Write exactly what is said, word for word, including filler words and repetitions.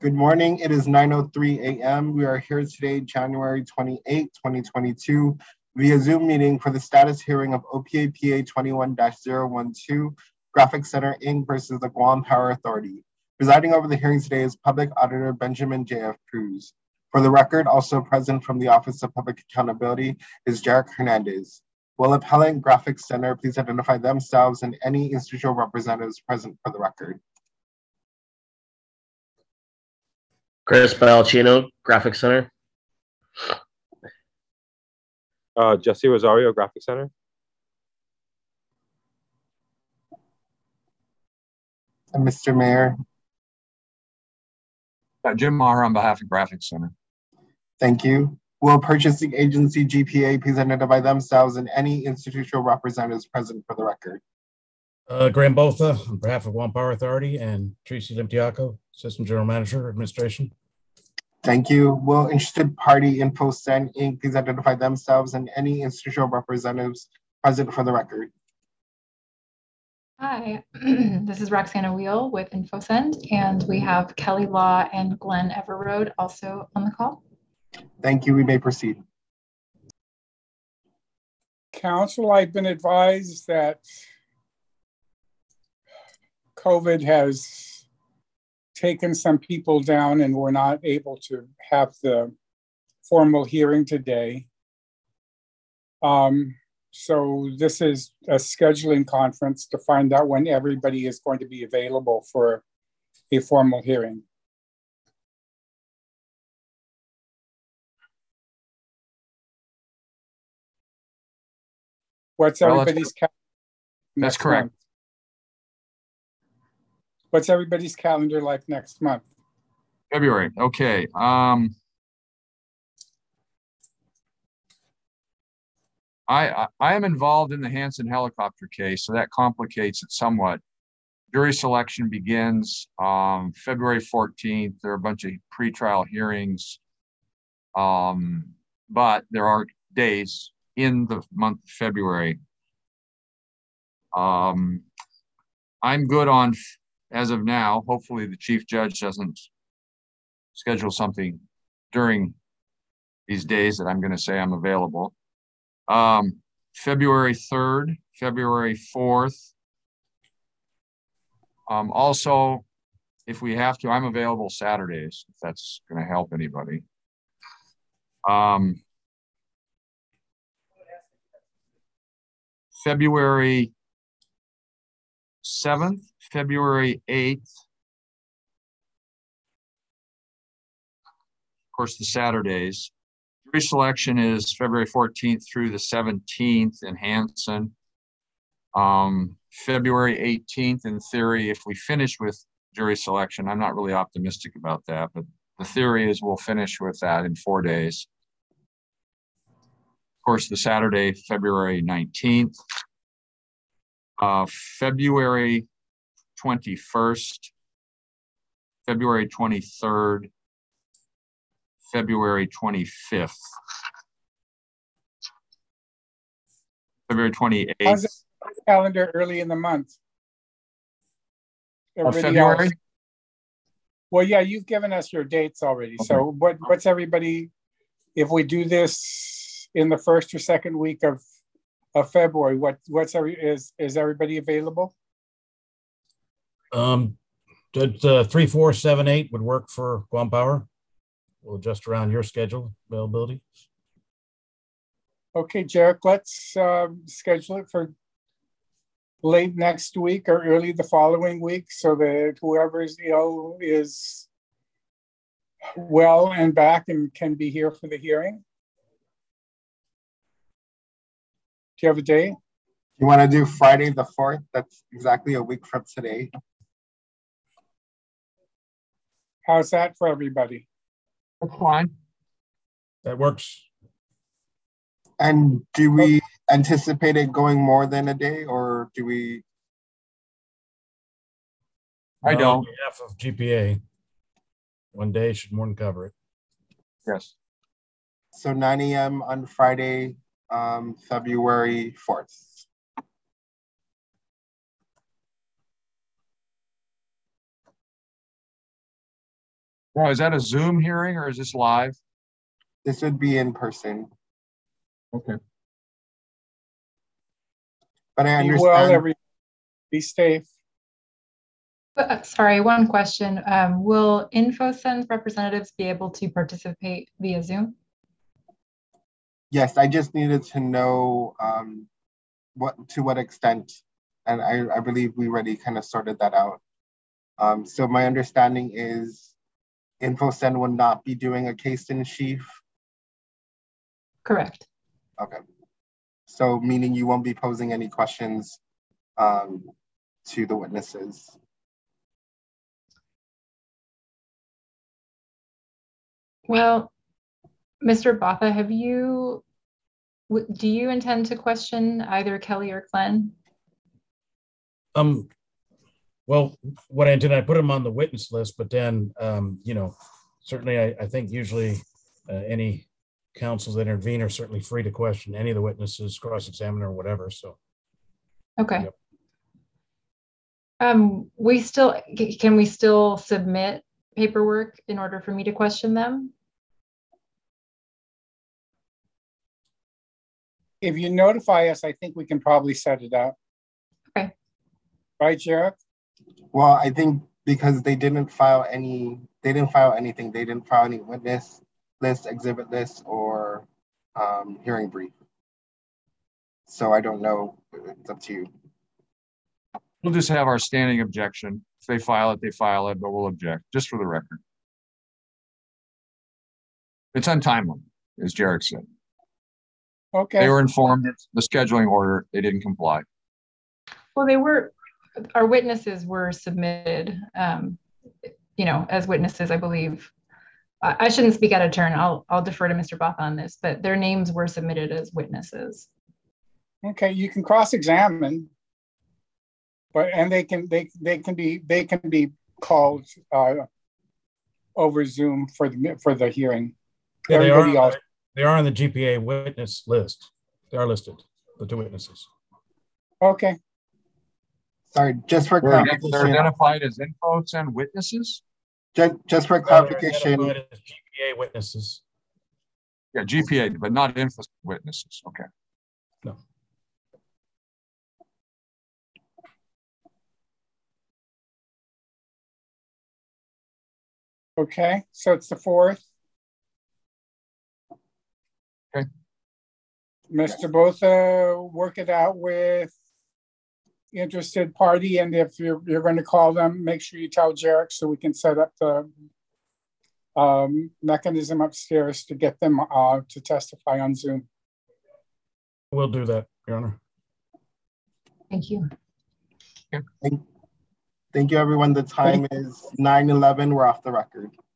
Good morning. It is nine oh three a m We are here today, January twenty-eighth, twenty twenty-two, via Zoom meeting for the status hearing of O P A P A twenty-one dash zero one two, Graphic Center Incorporated versus the Guam Power Authority. Presiding over the hearing today is Public Auditor Benjamin J F Cruz. For the record, also present from the Office of Public Accountability is Jarek Hernandez. Will Appellant Graphic Center please identify themselves and any institutional representatives present for the record? Chris Balcino, Graphic Center. Uh, Jesse Rosario, Graphic Center. And Mister Mayor. Uh, Jim Maher on behalf of Graphic Center. Thank you. Will Purchasing Agency G P A please identify themselves and any institutional representatives present for the record? Uh, Graham Botha on behalf of Guam Power Authority and Tracy Limtiaco, Assistant General Manager, Administration. Thank you. Will Interested Party InfoSend Incorporated please identify themselves and any institutional representatives present for the record? Hi, this is Roxana Wheel with InfoSend, and we have Kelly Law and Glenn Everroad also on the call. Thank you. We may proceed. Council, I've been advised that COVID has taken some people down and we're not able to have the formal hearing today. Um, so this is a scheduling conference to find out when everybody is going to be available for a formal hearing. What's Well, everybody's calendar? That's correct. Month? What's everybody's calendar like next month? February. Okay. Um, I, I I am involved in the Hansen helicopter case, so that complicates it somewhat. Jury selection begins um, February fourteenth. There are a bunch of pretrial hearings, um, but there are days in the month of February. Um, I'm good on, as of now. Hopefully the chief judge doesn't schedule something during these days that I'm going to say I'm available. Um, February third, February fourth. Um, also, if we have to, I'm available Saturdays, if that's going to help anybody. Um, February seventh, February eighth. Of course, the Saturdays. Jury selection is February fourteenth through the seventeenth in Hansen. Um, February eighteenth, in theory, if we finish with jury selection, I'm not really optimistic about that, but the theory is we'll finish with that in four days. Of course, the Saturday, February nineteenth. Uh, February twenty-first, February twenty-third, February twenty-fifth, February twenty-eighth. How's the calendar early in the month? Of February? Else? Well, yeah, you've given us your dates already. Okay. So what, what's everybody, if we do this in the first or second week of, of February, what what's every, is, is everybody available? Um, uh, three, four, seven, eight would work for Guam Power. We'll adjust around your schedule availability. Okay, Jarek, let's uh, schedule it for late next week or early the following week so that whoever's ill is well and back and can be here for the hearing. Do you have a day? You want to do Friday the fourth? That's exactly a week from today. How's that for everybody? That's fine. That works. And do we anticipate it going more than a day, or do we? I don't. On behalf of G P A, one day should more than cover it. Yes. So nine a m on Friday, um, February fourth. Well, is that a Zoom hearing or is this live? This would be in person, Okay. but I Be well, understand. every, be safe. Uh, Sorry, one question. Um, will InfoSend representatives be able to participate via Zoom? Yes, I just needed to know um, what to what extent, and I, I believe we already kind of sorted that out. Um, so my understanding is InfoSend will not be doing a case in chief. Correct. Okay. So meaning you won't be posing any questions um, to the witnesses. Well, Mister Botha, have you, w- do you intend to question either Kelly or Glenn? Um, well, what I intended, I put them on the witness list, but then, um, you know, certainly I, I think usually uh, any counsels that intervene are certainly free to question any of the witnesses, cross-examine or whatever, so. Okay. Yep. Um, we still, c- can we still submit paperwork in order for me to question them? If you notify us, I think we can probably set it up. Okay. Right, Jarek? Well, I think because they didn't file any, they didn't file anything. They didn't file any witness list, exhibit list, or um, hearing brief. So I don't know. It's up to you. We'll just have our standing objection. If they file it, they file it, but we'll object, just for the record. It's untimely, as Jarek said. Okay. They were informed of the scheduling order. They didn't comply. Well, they were, our witnesses were submitted, um, you know, as witnesses, I believe. I, I shouldn't speak out of turn. I'll, I'll defer to Mister Botha on this, but their names were submitted as witnesses. Okay, you can cross-examine, but and they can they they can be they can be called uh, over Zoom for the for the hearing. Yeah, they are, Everybody else. they are on the G P A witness list. They are listed, the two witnesses. Okay. Sorry, just for They're, they're clarification. identified as InfoSend witnesses? Just, just for Well, they're clarification. identified as G P A witnesses. Yeah, G P A, but not InfoSend witnesses. Okay. No. Okay, so it's the fourth. Okay. Mister Botha, work it out with interested party, and if you're you're going to call them, make sure you tell Jarek so we can set up the um, mechanism upstairs to get them uh, to testify on Zoom. We'll do that, Your Honor. Thank you. Thank, thank you, everyone. The time is nine eleven. We're off the record.